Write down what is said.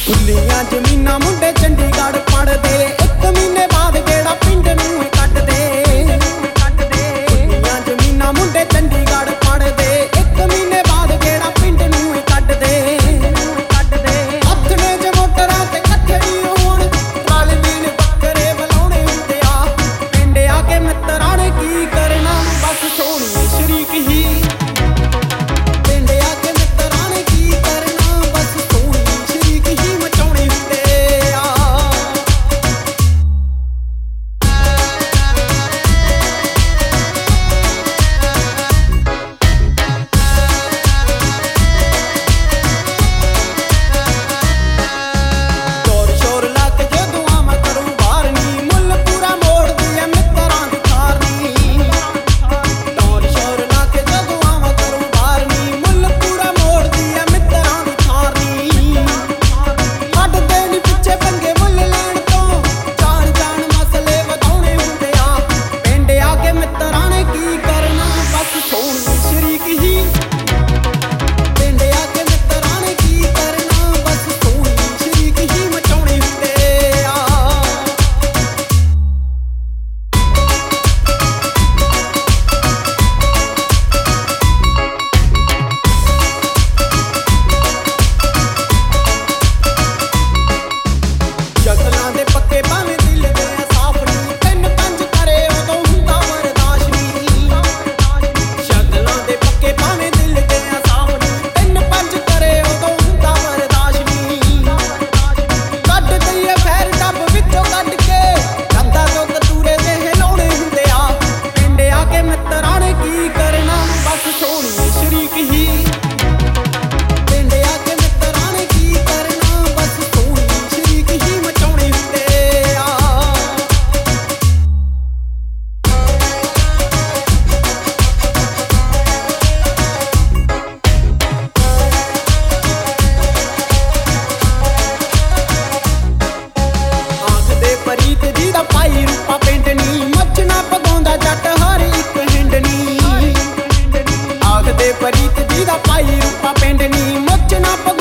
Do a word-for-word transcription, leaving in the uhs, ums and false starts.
ਖੁੱਲੀਆਂ ਜ਼ਮੀਨਾਂ ਮੁੰਡੇ ਚੰਡੀਗੜ੍ਹ ਪੜਦੇ, ਇੱਕ ਮਹੀਨੇ ਬਾਅਦ ਗੇੜਾ ਪਿੰਡ ਨੂੰ ਹੀ ਕੱਢਦੇ। ਖੁੱਲੀਆਂ ਜ਼ਮੀਨਾਂ ਮੁੰਡੇ ਚੰਡੀਗੜ੍ਹ ਪੜਦੇ, ਇੱਕ ਮਹੀਨੇ ਬਾਅਦ ਗੇੜਾ ਪਿੰਡ ਨੂੰ ਹੀ ਕੱਢਦੇ। ਹੱਥ ਨੇ ਜੇ ਮੋਟਰਾਂ ਤੇ ਇਕੱਠੇ ਹੋਣ, ਟਰਾਲੇ ਵੀਲ ਬੱਕਰੇ ਬੁਲਾਉਣੇ ਹੁੰਦੇ ਆ। ਪਿੰਡ ਆ ਕੇ ਮਿੱਤਰਾਂ ਨੇ ਕੀ ਕਰਨਾ, ਬਸ ਸੋਹਣੀ ਸ਼ਰੀਕ ਹੀ। ਭਾਈ ਰੂਪਾ ਪਿੰਡਣੀ, ਮੱਝ ਨਾ ਪਗਾਉਂਦਾ ਜੱਟ ਹਰ ਇੱਕ ਹਿੰਡਣੀ। ਆਖਦੇ ਪ੍ਰੀਤ ਜੀ ਦਾ ਭਾਈ ਰੂਪਾ ਪਿੰਡਣੀ, ਮੱਝ ਨਾ